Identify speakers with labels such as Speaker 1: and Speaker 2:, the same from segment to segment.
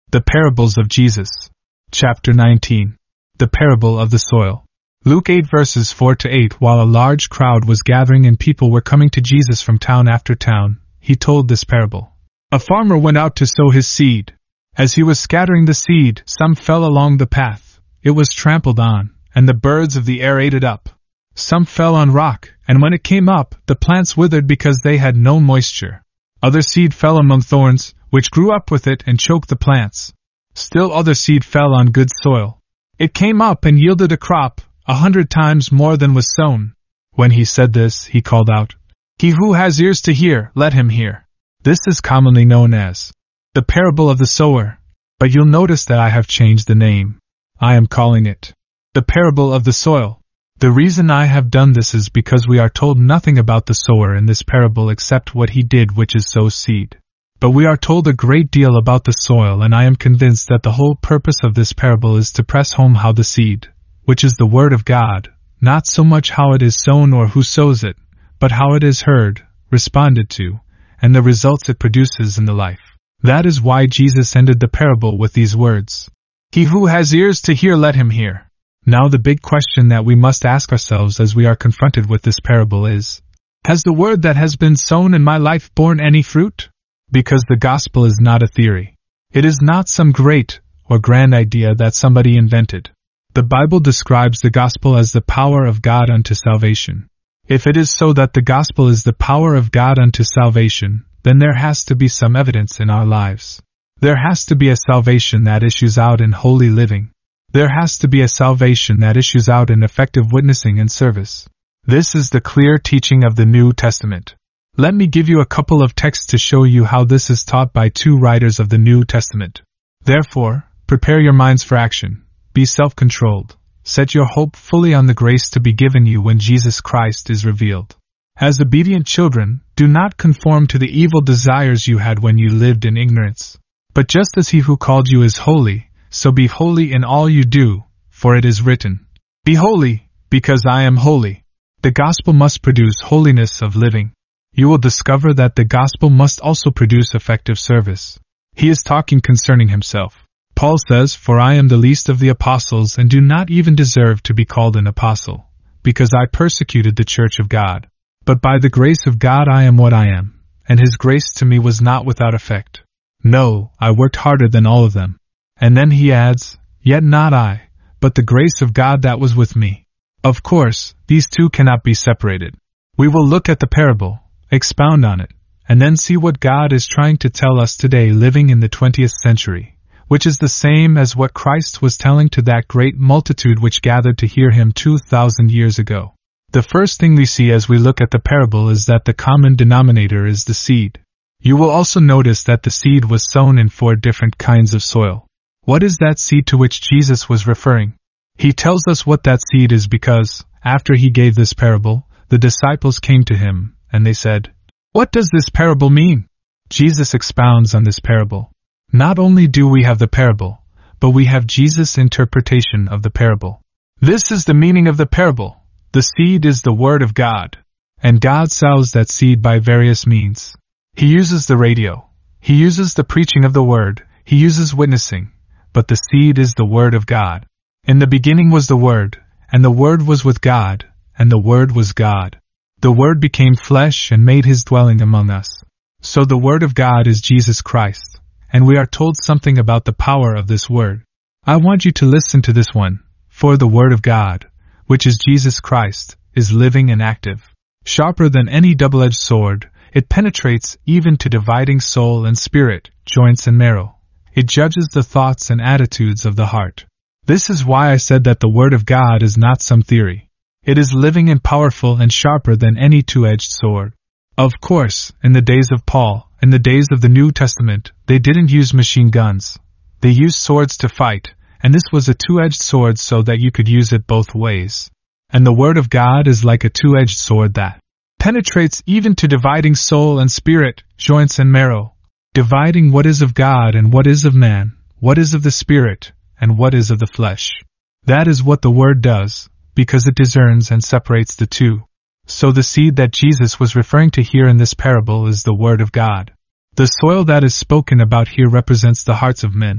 Speaker 1: The Parables of Jesus. Chapter 19. The Parable of the Soil. Luke 8 verses 4-8. While a large crowd was gathering and people were coming to Jesus from town after town, he told this parable. A farmer went out to sow his seed. As he was scattering the seed, some fell along the path. It was trampled on, and the birds of the air ate it up. Some fell on rock, and when it came up, the plants withered because they had no moisture. Other seed fell among thorns, which grew up with it and choked the plants. Still other seed fell on good soil. It came up and yielded a crop, 100 times more than was sown. When he said this, he called out, "He who has ears to hear, let him hear." This is commonly known as the parable of the sower, but you'll notice that I have changed the name. I am calling it the parable of the soil. The reason I have done this is because we are told nothing about the sower in this parable except what he did, which is sow seed. But we are told a great deal about the soil, and I am convinced that the whole purpose of this parable is to press home how the seed, which is the Word of God, not so much how it is sown or who sows it, but how it is heard, responded to, and the results it produces in the life. That is why Jesus ended the parable with these words, "He who has ears to hear, let him hear." Now the big question that we must ask ourselves as we are confronted with this parable is, has the word that has been sown in my life borne any fruit? Because the gospel is not a theory. It is not some great or grand idea that somebody invented. The Bible describes the gospel as the power of God unto salvation. If it is so that the gospel is the power of God unto salvation, then there has to be some evidence in our lives. There has to be a salvation that issues out in holy living. There has to be a salvation that issues out in effective witnessing and service. This is the clear teaching of the New Testament. Let me give you a couple of texts to show you how this is taught by two writers of the New Testament. Therefore, prepare your minds for action. Be self-controlled. Set your hope fully on the grace to be given you when Jesus Christ is revealed. As obedient children, do not conform to the evil desires you had when you lived in ignorance. But just as he who called you is holy, so be holy in all you do, for it is written, "Be holy, because I am holy." The gospel must produce holiness of living. You will discover that the gospel must also produce effective service. He is talking concerning himself. Paul says, "For I am the least of the apostles and do not even deserve to be called an apostle, because I persecuted the church of God. But by the grace of God I am what I am, and his grace to me was not without effect. No, I worked harder than all of them." And then he adds, "Yet not I, but the grace of God that was with me." Of course, these two cannot be separated. We will look at the parable, expound on it, and then see what God is trying to tell us today living in the 20th century, which is the same as what Christ was telling to that great multitude which gathered to hear him 2,000 years ago. The first thing we see as we look at the parable is that the common denominator is the seed. You will also notice that the seed was sown in 4 different kinds of soil. What is that seed to which Jesus was referring? He tells us what that seed is because, after he gave this parable, the disciples came to him, and they said, "What does this parable mean?" Jesus expounds on this parable. Not only do we have the parable, but we have Jesus' interpretation of the parable. This is the meaning of the parable. The seed is the Word of God, and God sows that seed by various means. He uses the radio. He uses the preaching of the Word. He uses witnessing. But the seed is the Word of God. In the beginning was the Word, and the Word was with God, and the Word was God. The Word became flesh and made his dwelling among us. So the Word of God is Jesus Christ, and we are told something about the power of this Word. I want you to listen to this one, for the Word of God, which is Jesus Christ, is living and active. Sharper than any double-edged sword, it penetrates even to dividing soul and spirit, joints and marrow. It judges the thoughts and attitudes of the heart. This is why I said that the Word of God is not some theory. It is living and powerful and sharper than any two-edged sword. Of course, in the days of Paul, in the days of the New Testament, they didn't use machine guns. They used swords to fight, and this was a two-edged sword so that you could use it both ways. And the Word of God is like a two-edged sword that penetrates even to dividing soul and spirit, joints and marrow, dividing what is of God and what is of man, what is of the spirit, and what is of the flesh. That is what the Word does, because it discerns and separates the two. So the seed that Jesus was referring to here in this parable is the Word of God. The soil that is spoken about here represents the hearts of men.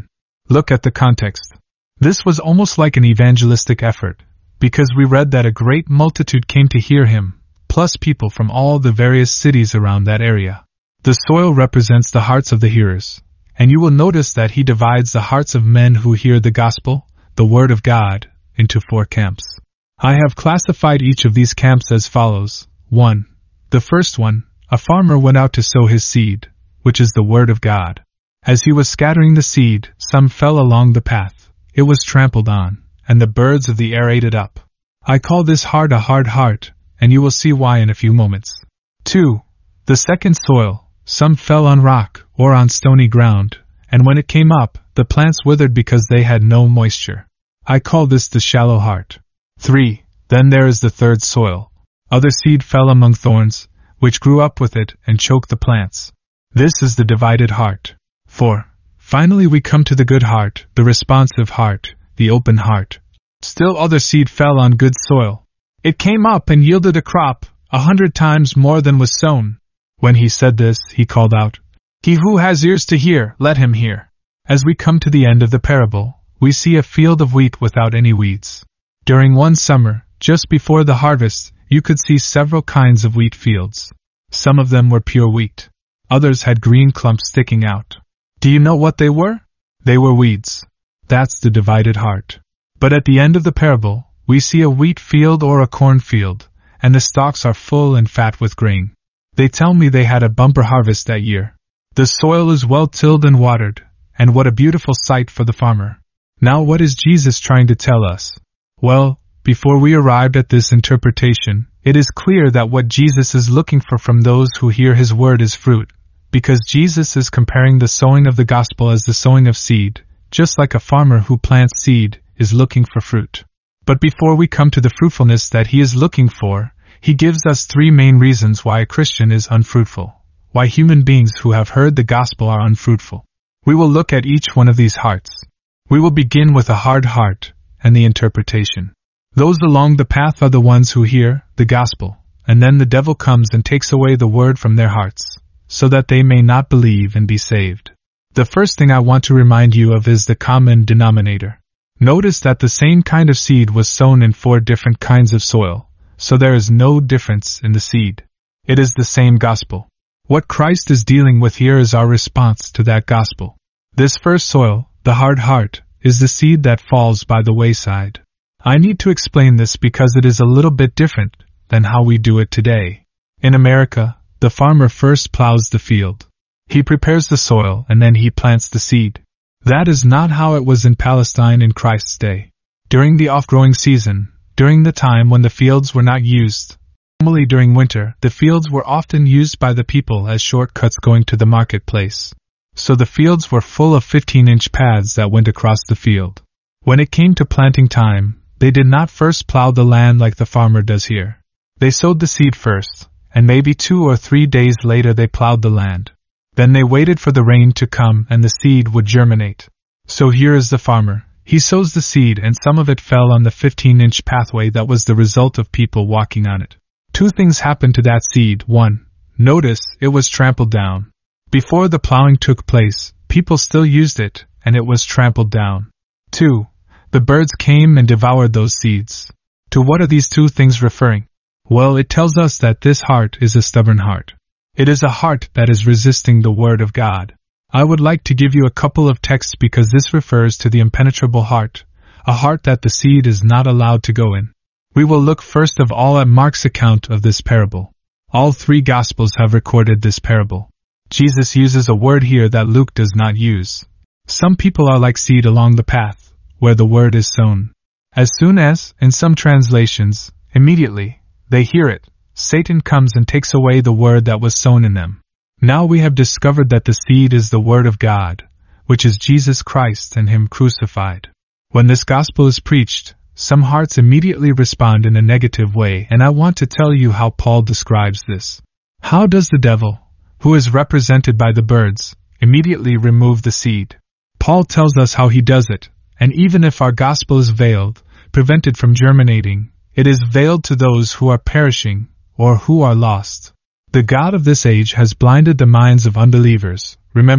Speaker 1: Look at the context. This was almost like an evangelistic effort, because we read that a great multitude came to hear him, plus people from all the various cities around that area. The soil represents the hearts of the hearers, and you will notice that he divides the hearts of men who hear the gospel, the word of God, into 4 camps. I have classified each of these camps as follows. 1. The first one, a farmer went out to sow his seed, which is the word of God. As he was scattering the seed, some fell along the path. It was trampled on, and the birds of the air ate it up. I call this heart a hard heart, and you will see why in a few moments. 2. The second soil, some fell on rock, or on stony ground, and when it came up, the plants withered because they had no moisture. I call this the shallow heart. 3. Then there is the third soil. Other seed fell among thorns, which grew up with it and choked the plants. This is the divided heart. 4. Finally we come to the good heart, the responsive heart, the open heart. Still other seed fell on good soil. It came up and yielded a crop, 100 times more than was sown. When he said this, he called out, "He who has ears to hear, let him hear." As we come to the end of the parable, we see a field of wheat without any weeds. During one summer, just before the harvest, you could see several kinds of wheat fields. Some of them were pure wheat. Others had green clumps sticking out. Do you know what they were? They were weeds. That's the divided heart. But at the end of the parable, we see a wheat field or a cornfield, and the stalks are full and fat with grain. They tell me they had a bumper harvest that year. The soil is well tilled and watered, and what a beautiful sight for the farmer. Now what is Jesus trying to tell us? Well, before we arrived at this interpretation, it is clear that what Jesus is looking for from those who hear his word is fruit, because Jesus is comparing the sowing of the gospel as the sowing of seed, just like a farmer who plants seed is looking for fruit. But before we come to the fruitfulness that he is looking for, he gives us 3 main reasons why a Christian is unfruitful, why human beings who have heard the gospel are unfruitful. We will look at each one of these hearts. We will begin with a hard heart and the interpretation. Those along the path are the ones who hear the gospel, and then the devil comes and takes away the word from their hearts, so that they may not believe and be saved. The first thing I want to remind you of is the common denominator. Notice that the same kind of seed was sown in 4 different kinds of soil, so there is no difference in the seed. It is the same gospel. What Christ is dealing with here is our response to that gospel. This first soil, the hard heart, is the seed that falls by the wayside. I need to explain this because it is a little bit different than how we do it today. In America, the farmer first plows the field. He prepares the soil and then he plants the seed. That is not how it was in Palestine in Christ's day. During the off-growing season, during the time when the fields were not used, normally during winter, the fields were often used by the people as shortcuts going to the marketplace. So the fields were full of 15-inch paths that went across the field. When it came to planting time, they did not first plow the land like the farmer does here. They sowed the seed first, and maybe 2 or 3 days later they plowed the land. Then they waited for the rain to come and the seed would germinate. So here is the farmer. He sows the seed and some of it fell on the 15-inch pathway that was the result of people walking on it. 2 things happened to that seed. 1. Notice, it was trampled down. Before the plowing took place, people still used it, and it was trampled down. 2. The birds came and devoured those seeds. To what are these 2 things referring? Well, it tells us that this heart is a stubborn heart. It is a heart that is resisting the word of God. I would like to give you a couple of texts because this refers to the impenetrable heart, a heart that the seed is not allowed to go in. We will look first of all at Mark's account of this parable. All 3 Gospels have recorded this parable. Jesus uses a word here that Luke does not use. Some people are like seed along the path, where the word is sown. As soon as, in some translations, immediately, they hear it, Satan comes and takes away the word that was sown in them. Now we have discovered that the seed is the word of God, which is Jesus Christ and Him crucified. When this gospel is preached, some hearts immediately respond in a negative way, and I want to tell you how Paul describes this. How does the devil, who is represented by the birds, immediately remove the seed? Paul tells us how he does it, and even if our gospel is veiled, prevented from germinating, it is veiled to those who are perishing, or who are lost. The God of this age has blinded the minds of unbelievers. Remember,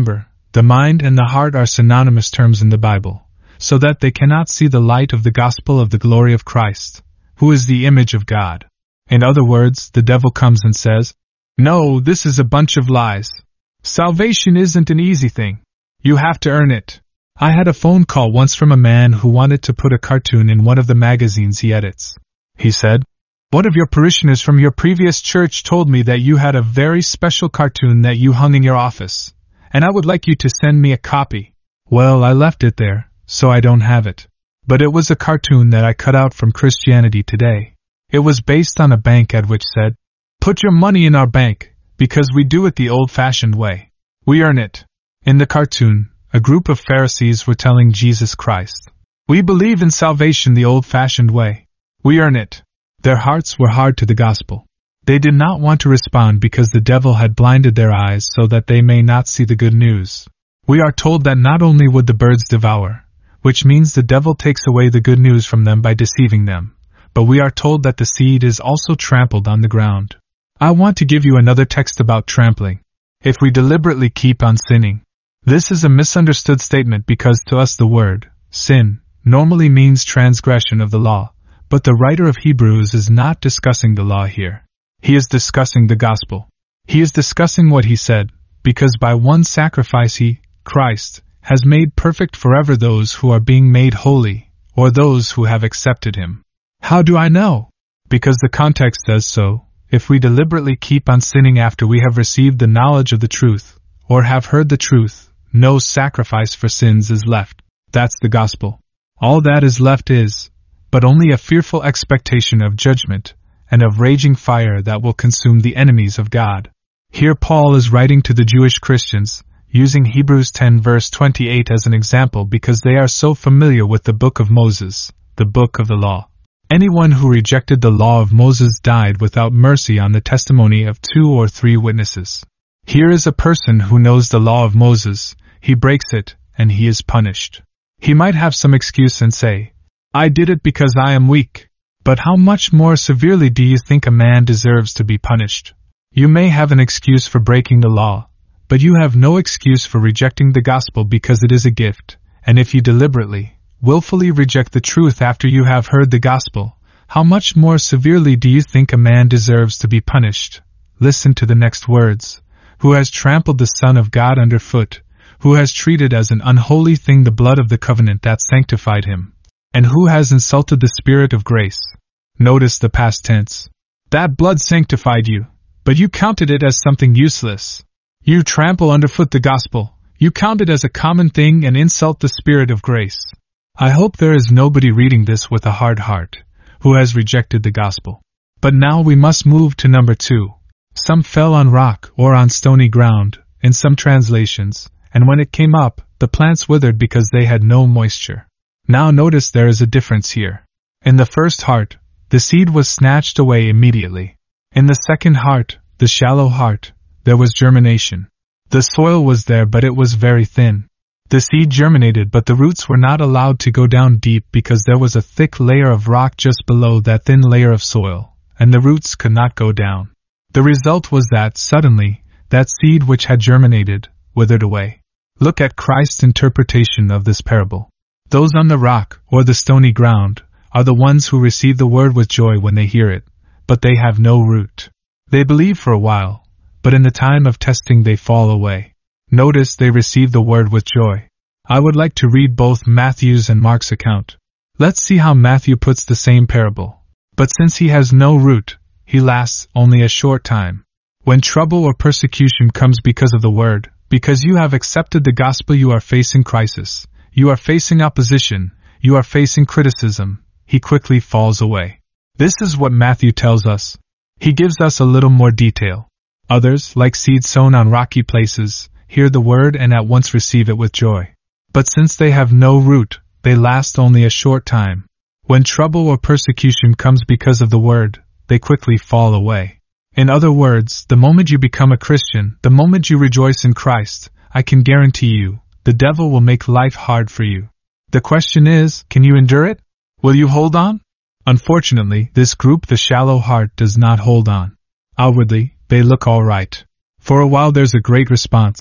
Speaker 1: The mind and the heart are synonymous terms in the Bible, so that they cannot see the light of the gospel of the glory of Christ, who is the image of God. In other words, the devil comes and says, "No, this is a bunch of lies. Salvation isn't an easy thing. You have to earn it." I had a phone call once from a man who wanted to put a cartoon in one of the magazines he edits. He said, "One of your parishioners from your previous church told me that you had a very special cartoon that you hung in your office, and I would like you to send me a copy." Well, I left it there, so I don't have it. But it was a cartoon that I cut out from Christianity Today. It was based on a bank ad which said, "Put your money in our bank, because we do it the old-fashioned way. We earn it." In the cartoon, a group of Pharisees were telling Jesus Christ, "We believe in salvation the old-fashioned way. We earn it." Their hearts were hard to the gospel. They did not want to respond because the devil had blinded their eyes so that they may not see the good news. We are told that not only would the birds devour, which means the devil takes away the good news from them by deceiving them, but we are told that the seed is also trampled on the ground. I want to give you another text about trampling. If we deliberately keep on sinning. This is a misunderstood statement because to us the word, sin, normally means transgression of the law, but the writer of Hebrews is not discussing the law here. He is discussing the gospel. He is discussing what he said, because by one sacrifice he, Christ, has made perfect forever those who are being made holy, or those who have accepted him. How do I know? Because the context says so. If we deliberately keep on sinning after we have received the knowledge of the truth, or have heard the truth, no sacrifice for sins is left. That's the gospel. All that is left is, but only a fearful expectation of judgment, and of raging fire that will consume the enemies of God. Here Paul is writing to the Jewish Christians, using Hebrews 10 verse 28 as an example because they are so familiar with the book of Moses, the book of the law. Anyone who rejected the law of Moses died without mercy on the testimony of 2 or 3 witnesses. Here is a person who knows the law of Moses, he breaks it, and he is punished. He might have some excuse and say, "I did it because I am weak." But how much more severely do you think a man deserves to be punished? You may have an excuse for breaking the law, but you have no excuse for rejecting the gospel because it is a gift, and if you deliberately, willfully reject the truth after you have heard the gospel, how much more severely do you think a man deserves to be punished? Listen to the next words. Who has trampled the Son of God underfoot, who has treated as an unholy thing the blood of the covenant that sanctified him, and who has insulted the Spirit of grace. Notice the past tense. That blood sanctified you, but you counted it as something useless. You trample underfoot the gospel, you count it as a common thing and insult the Spirit of grace. I hope there is nobody reading this with a hard heart, who has rejected the gospel. But now we must move to number 2. Some fell on rock or on stony ground, in some translations, and when it came up, the plants withered because they had no moisture. Now notice there is a difference here. In the first heart, the seed was snatched away immediately. In the second heart, the shallow heart, there was germination. The soil was there but it was very thin. The seed germinated but the roots were not allowed to go down deep because there was a thick layer of rock just below that thin layer of soil, and the roots could not go down. The result was that, suddenly, that seed which had germinated, withered away. Look at Christ's interpretation of this parable. Those on the rock, or the stony ground, are the ones who receive the word with joy when they hear it, but they have no root. They believe for a while, but in the time of testing they fall away. Notice they receive the word with joy. I would like to read both Matthew's and Mark's account. Let's see how Matthew puts the same parable. But since he has no root, he lasts only a short time. When trouble or persecution comes because of the word, because you have accepted the gospel, you are facing crisis, you are facing opposition, you are facing criticism, he quickly falls away. This is what Matthew tells us. He gives us a little more detail. Others, like seed sown on rocky places, hear the word and at once receive it with joy. But since they have no root, they last only a short time. When trouble or persecution comes because of the word, they quickly fall away. In other words, the moment you become a Christian, the moment you rejoice in Christ, I can guarantee you, the devil will make life hard for you. The question is, can you endure it? Will you hold on? Unfortunately, this group, the shallow heart, does not hold on. Outwardly, they look all right. For a while there's a great response,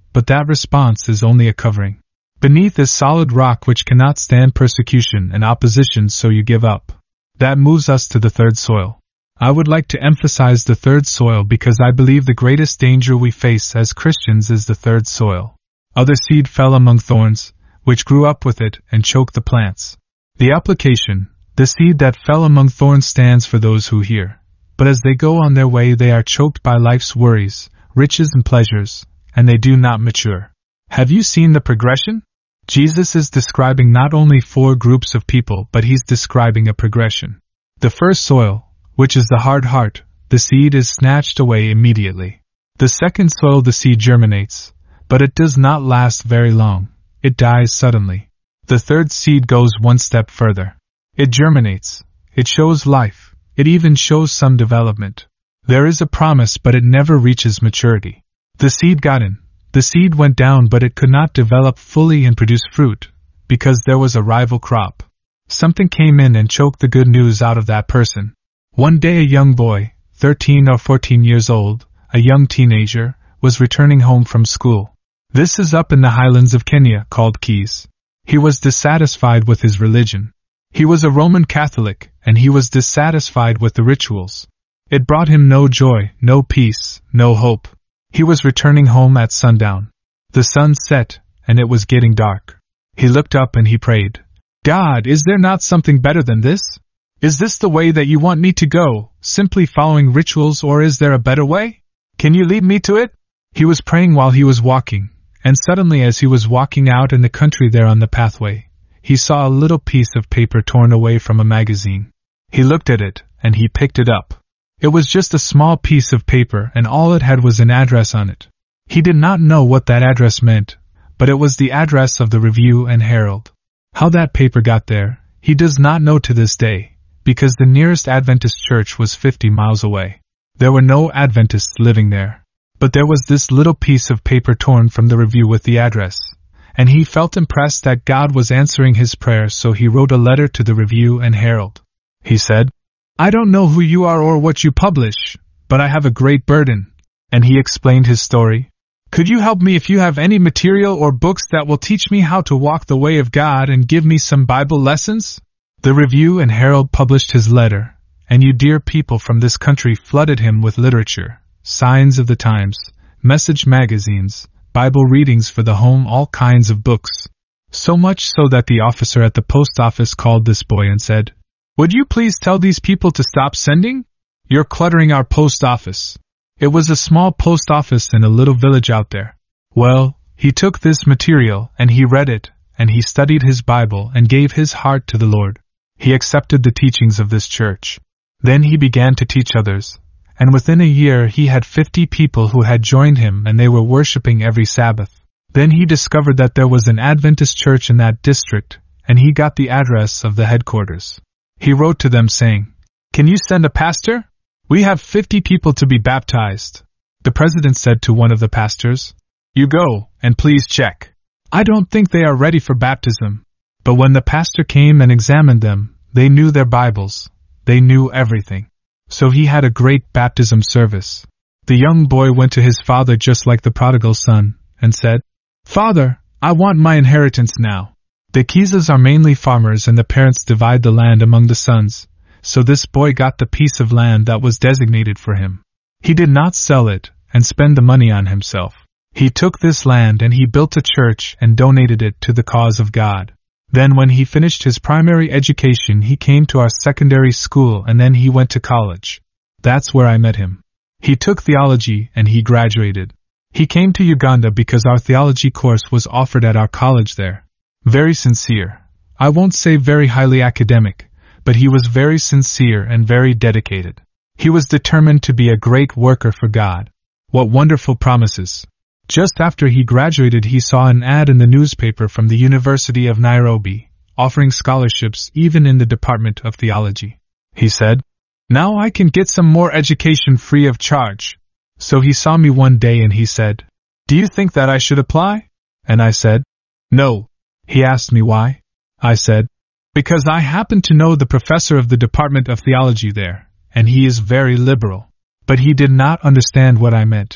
Speaker 1: but that response is only a covering. Beneath is solid rock which cannot stand persecution and opposition, so you give up. That moves us to the third soil. I would like to emphasize the third soil because I believe the greatest danger we face as Christians is the third soil. Other seed fell among thorns, which grew up with it and choked the plants. The application, the seed that fell among thorns, stands for those who hear. But as they go on their way, they are choked by life's worries, riches and pleasures, and they do not mature. Have you seen the progression? Jesus is describing not only 4 groups of people, but he's describing a progression. The first soil, which is the hard heart, the seed is snatched away immediately. The second soil, the seed germinates, but it does not last very long. It dies suddenly. The third seed goes one step further. It germinates. It shows life. It even shows some development. There is a promise, but it never reaches maturity. The seed got in. The seed went down, but it could not develop fully and produce fruit, because there was a rival crop. Something came in and choked the good news out of that person. One day a young boy, 13 or 14 years old, a young teenager, was returning home from school. This is up in the highlands of Kenya, called Keys. He was dissatisfied with his religion. He was a Roman Catholic, and he was dissatisfied with the rituals. It brought him no joy, no peace, no hope. He was returning home at sundown. The sun set, and it was getting dark. He looked up and he prayed, "God, is there not something better than this? Is this the way that you want me to go, simply following rituals, or is there a better way? Can you lead me to it?" He was praying while he was walking, and suddenly as he was walking out in the country there on the pathway, he saw a little piece of paper torn away from a magazine. He looked at it, and he picked it up. It was just a small piece of paper, and all it had was an address on it. He did not know what that address meant, but it was the address of the Review and Herald. How that paper got there, he does not know to this day, because the nearest Adventist church was 50 miles away. There were no Adventists living there. But there was this little piece of paper torn from the Review with the address, and he felt impressed that God was answering his prayer, so he wrote a letter to the Review and Herald. He said, "I don't know who you are or what you publish, but I have a great burden." And he explained his story. "Could you help me if you have any material or books that will teach me how to walk the way of God and give me some Bible lessons?" The Review and Herald published his letter, and you dear people from this country flooded him with literature, Signs of the Times, message magazines, Bible readings for the home, all kinds of books. So much so that the officer at the post office called this boy and said, "Would you please tell these people to stop sending? You're cluttering our post office." It was a small post office in a little village out there. Well, he took this material and he read it, and he studied his Bible and gave his heart to the Lord. He accepted the teachings of this church. Then he began to teach others, and within a year he had 50 people who had joined him, and they were worshiping every Sabbath. Then he discovered that there was an Adventist church in that district, and he got the address of the headquarters. He wrote to them saying, "Can you send a pastor? We have 50 people to be baptized." The president said to one of the pastors, "You go, and please check. I don't think they are ready for baptism." But when the pastor came and examined them, they knew their Bibles. They knew everything. So he had a great baptism service. The young boy went to his father just like the prodigal son, and said, "Father, I want my inheritance now." The Keezas are mainly farmers, and the parents divide the land among the sons, so this boy got the piece of land that was designated for him. He did not sell it and spend the money on himself. He took this land and he built a church and donated it to the cause of God. Then when he finished his primary education, he came to our secondary school, and then he went to college. That's where I met him. He took theology and he graduated. He came to Uganda because our theology course was offered at our college there. Very sincere. I won't say very highly academic, but he was very sincere and very dedicated. He was determined to be a great worker for God. What wonderful promises! Just after he graduated, he saw an ad in the newspaper from the University of Nairobi, offering scholarships even in the Department of Theology. He said, "Now I can get some more education free of charge." So he saw me one day and he said, "Do you think that I should apply?" And I said, "No." He asked me why. I said, "Because I happen to know the professor of the Department of Theology there, and he is very liberal." But he did not understand what I meant.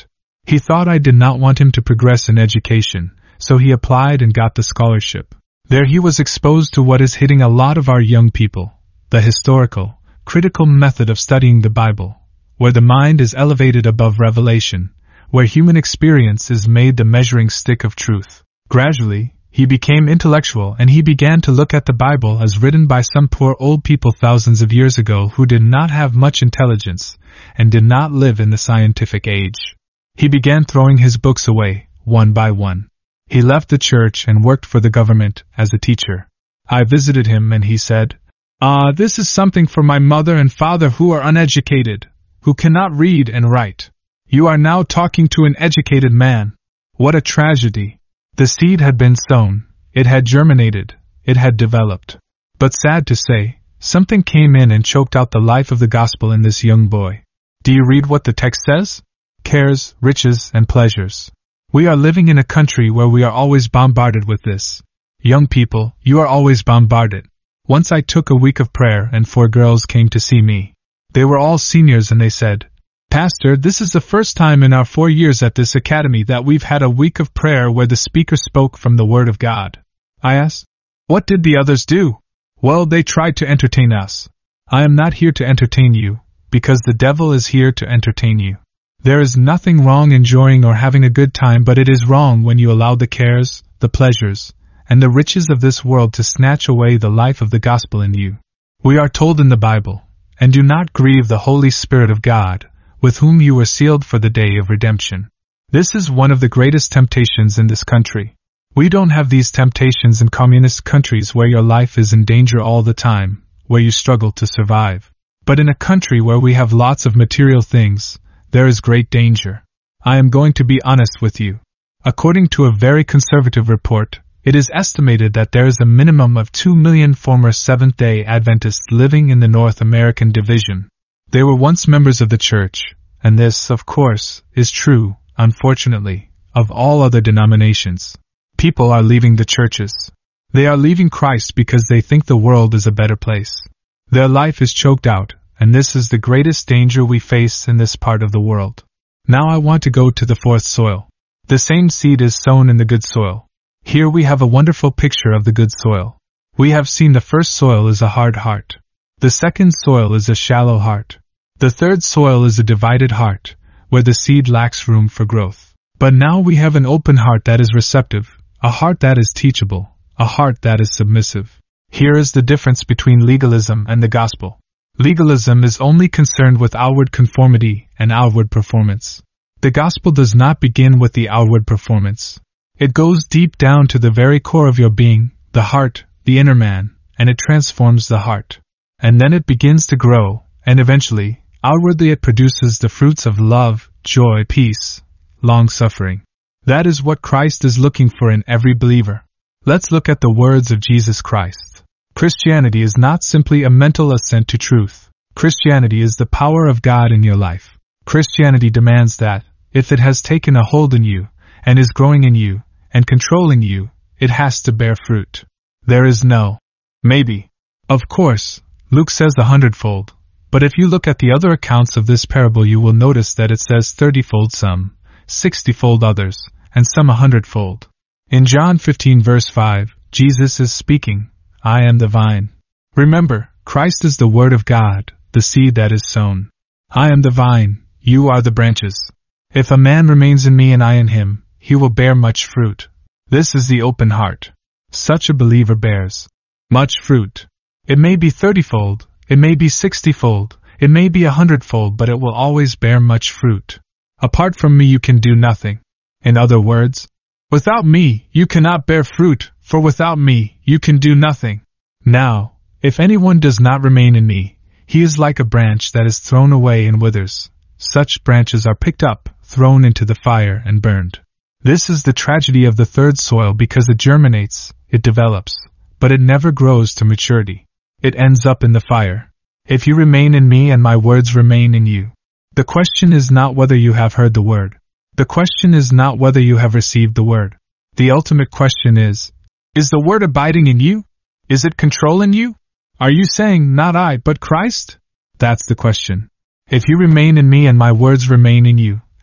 Speaker 1: He thought I did not want him to progress in education, so he applied and got the scholarship. There he was exposed to what is hitting a lot of our young people, the historical, critical method of studying the Bible, where the mind is elevated above revelation, where human experience is made the measuring stick of truth. Gradually, he became intellectual and he began to look at the Bible as written by some poor old people thousands of years ago who did not have much intelligence and did not live in the scientific age. He began throwing his books away, one by one. He left the church and worked for the government as a teacher. I visited him and he said, "This is something for my mother and father who are uneducated, who cannot read and write. You are now talking to an educated man. What a tragedy." The seed had been sown, it had germinated, it had developed. But sad to say, something came in and choked out the life of the gospel in this young boy. Do you read what the text says? Cares, riches, and pleasures. We are living in a country where we are always bombarded with this. Young people, you are always bombarded. Once I took a week of prayer and 4 girls came to see me. They were all seniors and they said, "Pastor, this is the first time in our 4 years at this academy that we've had a week of prayer where the speaker spoke from the Word of God." I asked, "What did the others do?" "Well, they tried to entertain us." I am not here to entertain you, because the devil is here to entertain you. There is nothing wrong enjoying or having a good time, but it is wrong when you allow the cares, the pleasures, and the riches of this world to snatch away the life of the gospel in you. We are told in the Bible, "And do not grieve the Holy Spirit of God, with whom you were sealed for the day of redemption." This is one of the greatest temptations in this country. We don't have these temptations in communist countries where your life is in danger all the time, where you struggle to survive. But in a country where we have lots of material things, there is great danger. I am going to be honest with you. According to a very conservative report, it is estimated that there is a minimum of 2 million former Seventh-day Adventists living in the North American division. They were once members of the church, and this, of course, is true, unfortunately, of all other denominations. People are leaving the churches. They are leaving Christ because they think the world is a better place. Their life is choked out, and this is the greatest danger we face in this part of the world. Now I want to go to the 4th soil. The same seed is sown in the good soil. Here we have a wonderful picture of the good soil. We have seen the first soil is a hard heart. The second soil is a shallow heart. The third soil is a divided heart, where the seed lacks room for growth. But now we have an open heart that is receptive, a heart that is teachable, a heart that is submissive. Here is the difference between legalism and the gospel. Legalism is only concerned with outward conformity and outward performance. The gospel does not begin with the outward performance. It goes deep down to the very core of your being, the heart, the inner man, and it transforms the heart. And then it begins to grow, and eventually, outwardly it produces the fruits of love, joy, peace, long-suffering. That is what Christ is looking for in every believer. Let's look at the words of Jesus Christ. Christianity is not simply a mental assent to truth. Christianity is the power of God in your life. Christianity demands that, if it has taken a hold in you, and is growing in you, and controlling you, it has to bear fruit. There is no maybe. Of course, Luke says 100-fold, but if you look at the other accounts of this parable you will notice that it says 30-fold some, 60-fold others, and some 100-fold. In John 15 verse 5, Jesus is speaking, "I am the vine." Remember, Christ is the Word of God, the seed that is sown. I am the vine, you are the branches. If a man remains in me and I in him, he will bear much fruit. This is the open heart. Such a believer bears much fruit. It may be 30-fold, it may be 60-fold, it may be 100-fold, but it will always bear much fruit. Apart from me you can do nothing. In other words, without me you cannot bear fruit, for without me you can do nothing. Now, if anyone does not remain in me, he is like a branch that is thrown away and withers. Such branches are picked up, thrown into the fire and burned. This is the tragedy of the third soil because it germinates, it develops, but it never grows to maturity. It ends up in the fire. If you remain in me and my words remain in you. The question is not whether you have heard the word. The question is not whether you have received the word. The ultimate question is the word abiding in you? Is it controlling you? Are you saying, not I, but Christ? That's the question. If you remain in me and my words remain in you,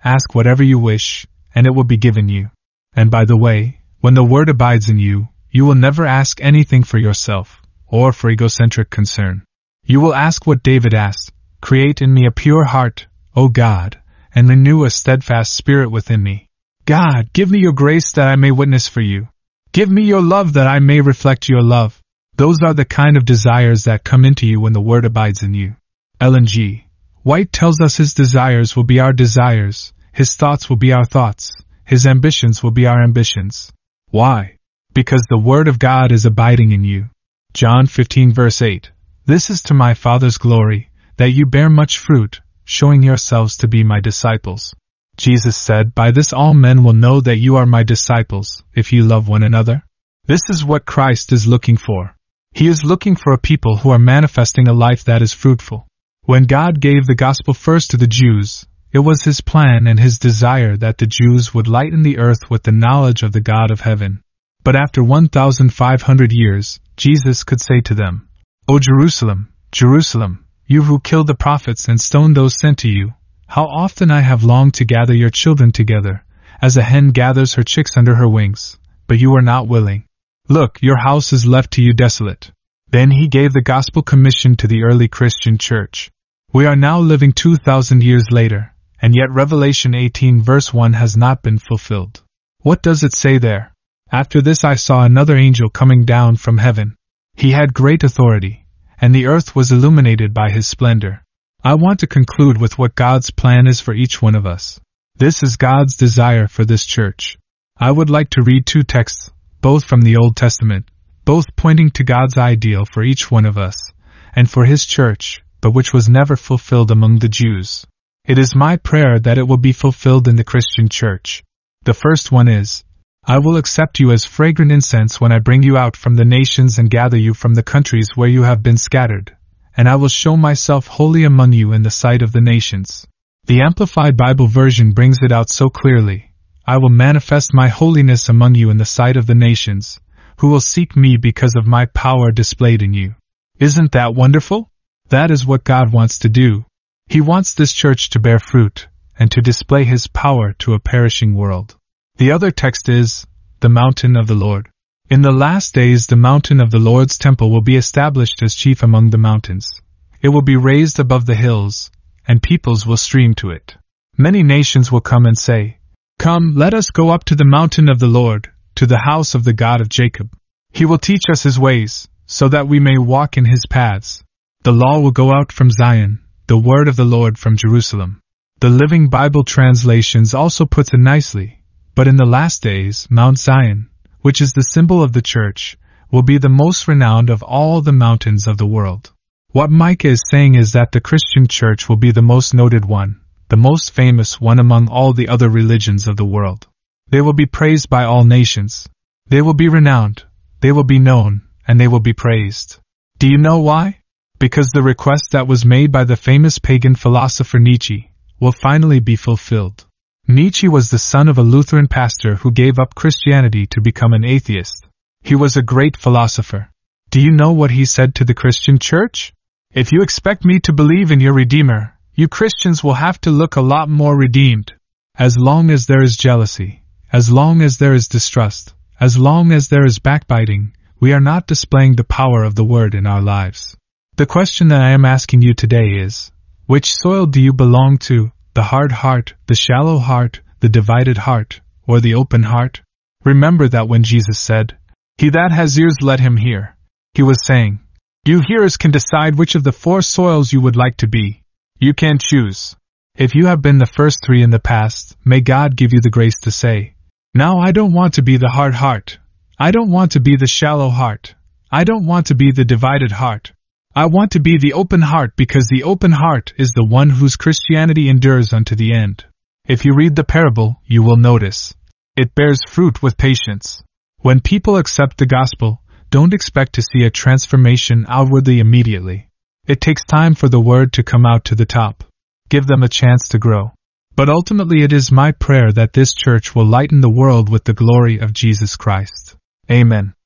Speaker 1: ask whatever you wish, and it will be given you. And by the way, when the word abides in you, you will never ask anything for yourself, or for egocentric concern. You will ask what David asked, create in me a pure heart, O God, and renew a steadfast spirit within me. God, give me your grace that I may witness for you. Give me your love that I may reflect your love. Those are the kind of desires that come into you when the word abides in you. Ellen G. White tells us his desires will be our desires, his thoughts will be our thoughts, his ambitions will be our ambitions. Why? Because the word of God is abiding in you. John 15 verse 8. This is to my Father's glory, that you bear much fruit, showing yourselves to be my disciples. Jesus said, by this all men will know that you are my disciples, if you love one another. This is what Christ is looking for. He is looking for a people who are manifesting a life that is fruitful. When God gave the gospel first to the Jews, it was his plan and his desire that the Jews would lighten the earth with the knowledge of the God of heaven. But after 1,500 years, Jesus could say to them, O Jerusalem, Jerusalem, you who killed the prophets and stoned those sent to you, how often I have longed to gather your children together, as a hen gathers her chicks under her wings, but you are not willing. Look, your house is left to you desolate. Then he gave the gospel commission to the early Christian church. We are now living 2,000 years later, and yet Revelation 18 verse 1 has not been fulfilled. What does it say there? After this I saw another angel coming down from heaven. He had great authority, and the earth was illuminated by his splendor. I want to conclude with what God's plan is for each one of us. This is God's desire for this church. I would like to read two texts, both from the Old Testament, both pointing to God's ideal for each one of us, and for his church, but which was never fulfilled among the Jews. It is my prayer that it will be fulfilled in the Christian church. The first one is, I will accept you as fragrant incense when I bring you out from the nations and gather you from the countries where you have been scattered, and I will show myself holy among you in the sight of the nations. The Amplified Bible version brings it out so clearly. I will manifest my holiness among you in the sight of the nations, who will seek me because of my power displayed in you. Isn't that wonderful? That is what God wants to do. He wants this church to bear fruit, and to display his power to a perishing world. The other text is, the mountain of the Lord. In the last days the mountain of the Lord's temple will be established as chief among the mountains. It will be raised above the hills, and peoples will stream to it. Many nations will come and say, Come, let us go up to the mountain of the Lord, to the house of the God of Jacob. He will teach us his ways, so that we may walk in his paths. The law will go out from Zion, the word of the Lord from Jerusalem. The Living Bible translations also puts it nicely, but in the last days, Mount Zion, which is the symbol of the church, will be the most renowned of all the mountains of the world. What Micah is saying is that the Christian church will be the most noted one, the most famous one among all the other religions of the world. They will be praised by all nations. They will be renowned, they will be known, and they will be praised. Do you know why? Because the request that was made by the famous pagan philosopher Nietzsche will finally be fulfilled. Nietzsche was the son of a Lutheran pastor who gave up Christianity to become an atheist. He was a great philosopher. Do you know what he said to the Christian church? If you expect me to believe in your Redeemer, you Christians will have to look a lot more redeemed. As long as there is jealousy, as long as there is distrust, as long as there is backbiting, we are not displaying the power of the Word in our lives. The question that I am asking you today is, which soil do you belong to, the hard heart, the shallow heart, the divided heart, or the open heart? Remember that when Jesus said, He that has ears let him hear, he was saying, you hearers can decide which of the four soils you would like to be. You can choose. If you have been the first three in the past, may God give you the grace to say, Now I don't want to be the hard heart. I don't want to be the shallow heart. I don't want to be the divided heart. I want to be the open heart, because the open heart is the one whose Christianity endures unto the end. If you read the parable, you will notice. It bears fruit with patience. When people accept the gospel, don't expect to see a transformation outwardly immediately. It takes time for the word to come out to the top. Give them a chance to grow. But ultimately it is my prayer that this church will lighten the world with the glory of Jesus Christ. Amen.